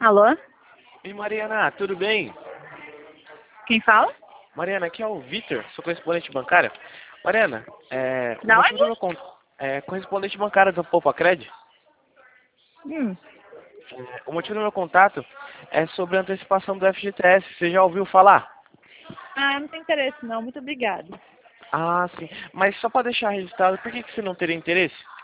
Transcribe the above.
Alô? E Mariana, tudo bem? Quem fala? Mariana, aqui é o Vitor, sou correspondente bancário. Mariana, o Da motivo do onde? meu correspondente bancário do Poupa-Cred. Hum. O motivo do meu contato é sobre a antecipação do FGTS. Você já ouviu falar? Ah, eu não tenho interesse não, muito obrigada. Ah, sim. Mas só para deixar registrado, por que você não teria interesse?